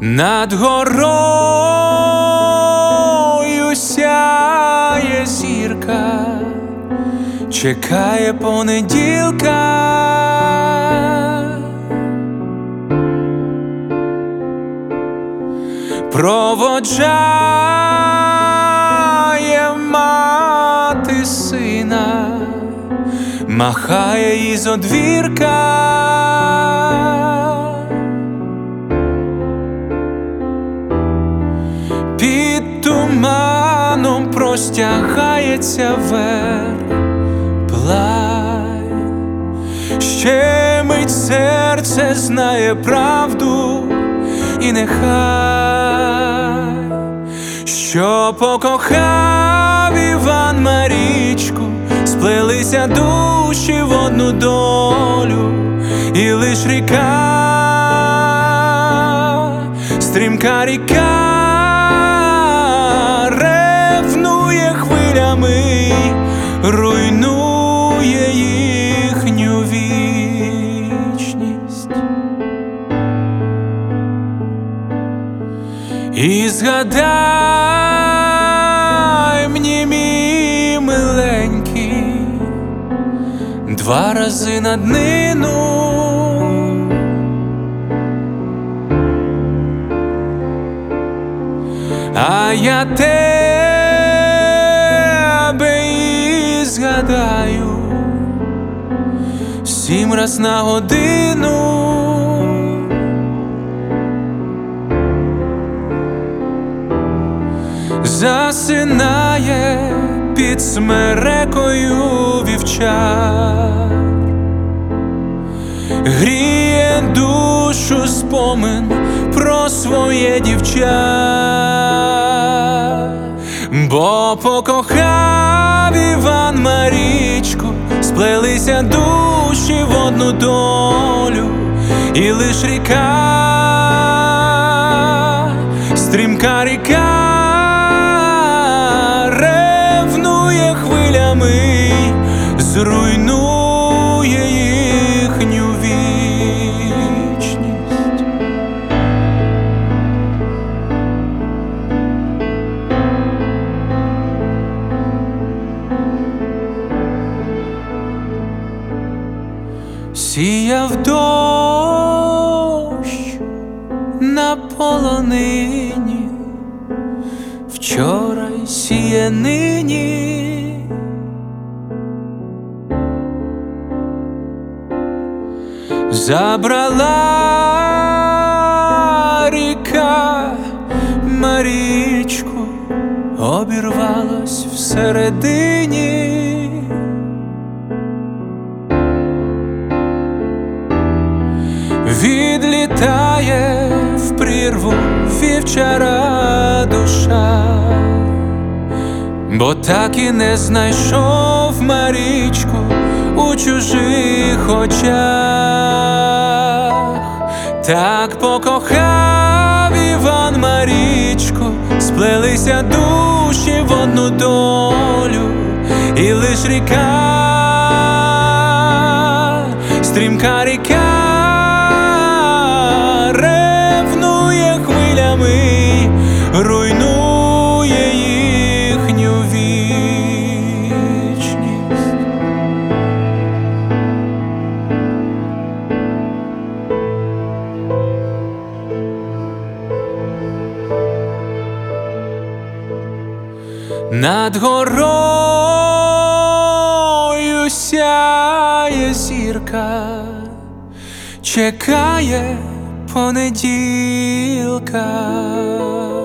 Над горою сяє зірка, чекає понеділка. Проводжає мати сина, махає із одвірка. Під туманом простягається верблай, ще мить серце знає правду, і нехай, що покохав Іван Марічку, сплелися душі в одну долю, і лиш ріка, стрімка ріка, ревнує хвилями, руйнує їхню вічність. І згадай мені, мій миленький, 2 рази на днину, а я тебе і згадаю 7 раз на годину. Засинає під смерекою вівчар, гріє душу спомин про своє дівча, бо покохав Іван Марічку, сплелися душі в одну долю, і лиш ріка, стрімка ріка, зруйнує їхню вічність. Сіяв дощ на полонині, вчора й сіє нині. Забрала ріка Марічку, обірвалась всередині. Відлітає в прірву вівчара душа, бо так і не знайшов Марічку у чужих очах. Так покохав Іван Марічку, сплелися душі в одну долю, і лиш ріка, стрімка ріка, ревнує хвилями, руйнує їхню вічність. Над горою сяє зірка, чекає понеділка.